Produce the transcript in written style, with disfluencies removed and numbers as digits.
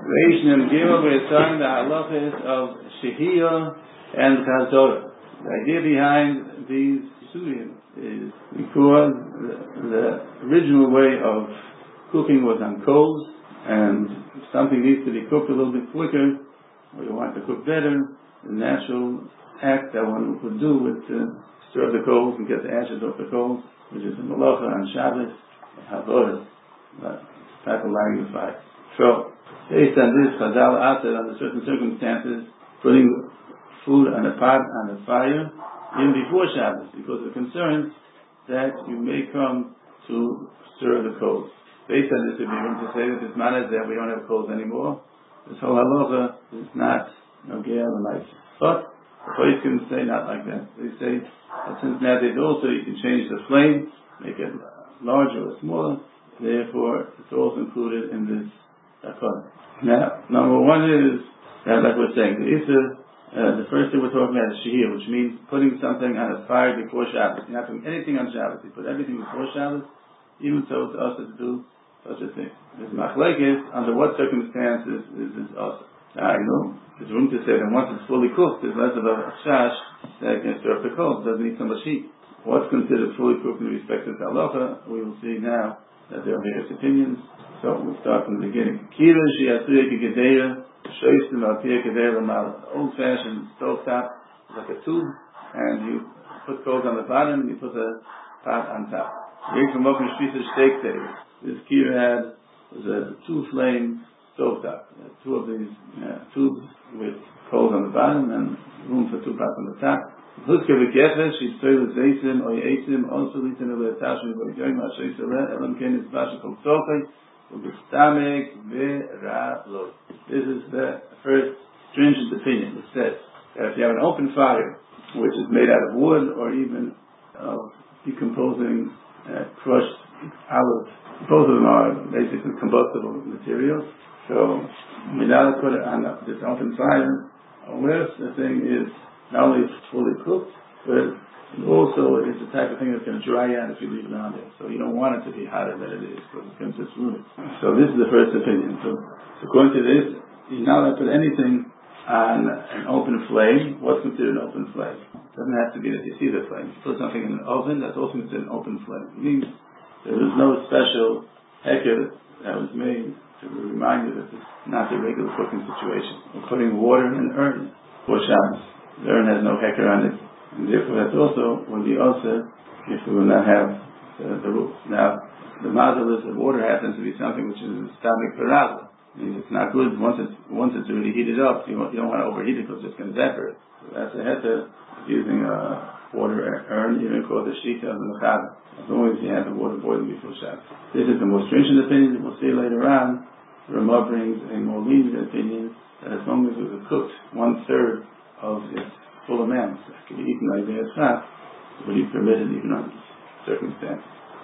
Reishnim Gimel, we're starting the halachas of Shehiyah and Chazorah. The idea behind these surim is because the original way of cooking was on coals, and if something needs to be cooked a little bit quicker, or you want to cook better, the natural act that one would do was to stir the coals and get the ashes off the coals, which is a malacha on Shabbos, Havodah, type of lighting the fire. So, based on this, Chazal asked under certain circumstances, putting food on a pot on the fire even before Shabbos, because of the concern that you may come to stir the coals. Based on this, if you're going to say that this matters that we don't have coals anymore, this whole halacha is not nogea l'maisa. But the place can say not like that. They say that since nowadays also you can change the flame, make it larger or smaller, therefore it's also included in this takana. Now, number one is that, like we're saying, the first thing we're talking about is shehiyah, which means putting something on a fire before Shabbos. You're not doing anything on Shabbos. You put everything before Shabbos, even so it's also to do such a thing. There's machlekes under what circumstances is this also. Now, there's room to say that once it's fully cooked, there's less of a shash that can stir up the coals. It doesn't need so much heat. What's considered fully cooked in respect to halacha, we will see now that there are various opinions. So we'll start from the beginning. Old-fashioned stovetop, like a tube, and you put coals on the bottom and you put the pot on top. This kir was a two-flame stovetop. Two of these tubes with coals on the bottom and room for two pots on the top. This is the first stringent opinion. It says that if you have an open fire, which is made out of wood or even of decomposing crushed olives, both of them are basically combustible materials. So, without put it on this open fire, unless the thing is not only fully cooked, but it also is the type of thing that's going to dry out if you leave it on there. So you don't want it to be hotter than it is, because it's going to just ruin it. So this is the first opinion. So according to this, you're not allowed to put anything on an open flame. What's considered an open flame? It doesn't have to be that you see the flame. If you put something in an oven, that's also considered an open flame. It means there was no special hecker that was made to remind you that it's not a regular cooking situation. We're putting water in an urn for Shabbos. The urn has no hecker on it. And therefore, that's also when the ulcer, if we will not have the roof. Now, the mazel is that water happens to be something which is a stomach parazza. Means it's not good once it's already heated up. You don't want to overheat it because it's going to evaporate. So that's a heter using a water urn, even called the shita of the mechada, as long as you have the water boiling before Shabbos. This is the most stringent opinion. We'll see later on. The Ramah brings a more lenient opinion that as long as it was cooked 1/3 of its full amount, it can be eaten like this, would be permitted even under this circumstance.